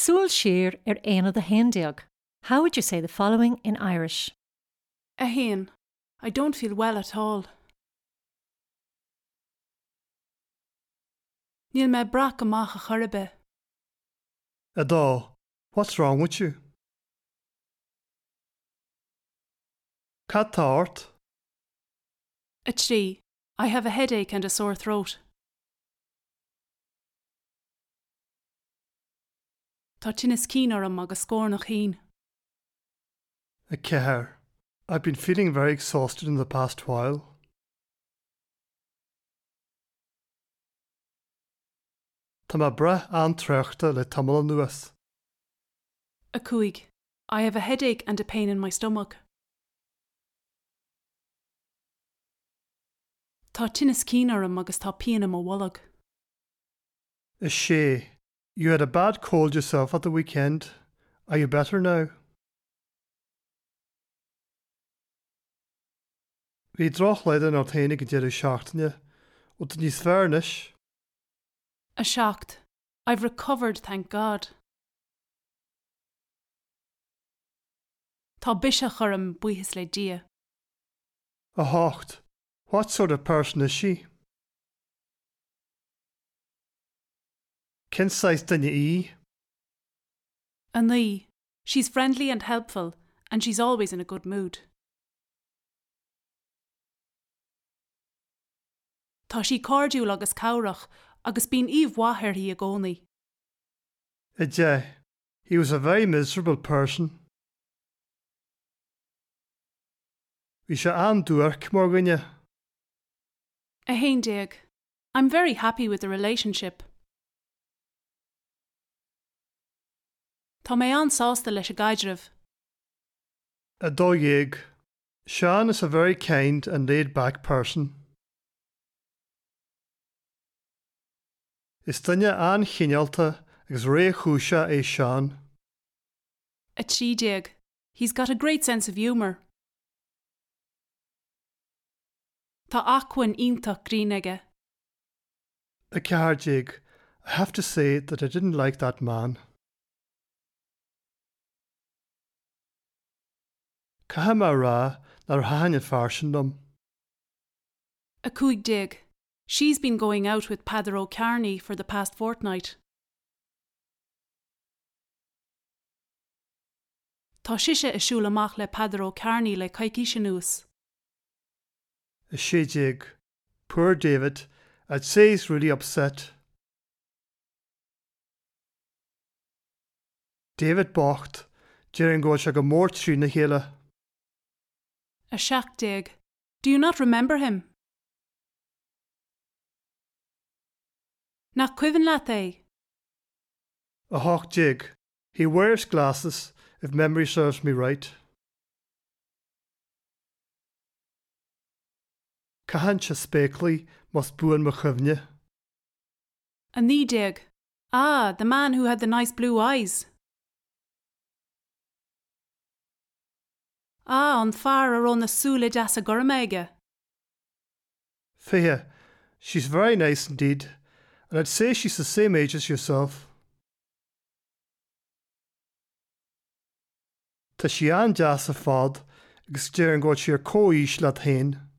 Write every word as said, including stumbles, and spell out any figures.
súil siar ar aonad the hendiag. How would you say the following in Irish? A hain. I don't feel well at all. Níl me brach amach a chorbe. Adá, what's wrong with you? Cat tart? A tree. I have a headache and a sore throat. Tá tinnis cínaram agus scórnach hín. A ceathair. I've been feeling very exhausted in the past while. Tá má brath an-treachta le tamil an nuas. A cuig. I have a headache and a pain in my stomach. Tá tinnis cínaram agus tá pianam ó wallag. A sé. You had a bad cold yourself at the weekend. Are you better now? Bhí droch leid an orthénig go deireadh seachtaine, ó tá níos fearnis. A shocked. I've recovered, thank God. Tá bisha chorm buíhis le dia. A hocht. What sort of person is she? Ken sais dunne í? A ní. She's friendly and helpful, and she's always in a good mood. Tá sí cordiúil agus cabhrach, agus bín íomh wathair hí a gcónaí. A dé. He was a very miserable person. Bhí sé an-dúarc mar gunne. A haindeag. I'm very happy with the relationship. Tá mé an-sásta leis a gaidiribh. A dó dhéag. Sean is a very kind and laid-back person. Is dunne an-chinealta agus ré chúise é Sean. A trídeag. He's got a great sense of humour. Tá acwan ionntach gríneige. A ceathair. I have to say that I didn't like that man. Caithe mar rá nar thaithne fairsin dom. A cuaigdeag. She's been going out with Padder O'Carney for the past fortnight. Tá siise is siúil amach le Padder O'Carney le caiicí nuas. A sé déag. Poor David. I'd say he's really upset. David bocht. Jerin go se go mór trí na chéile. A seachdeag. Do you not remember him? Nach cuimhin leat é. A hocht déag. He wears glasses, if memory serves me right. Cahancha spéclaí must buan mo chumne. A nídeag. Ah, the man who had the nice blue eyes. Ah, an fear ar ón na súla deas a gormaige. Fia, she's very nice indeed, and I'd say she's the same age as yourself. Tá sí an deas a fad, agus dearan go siar cóís leat hain.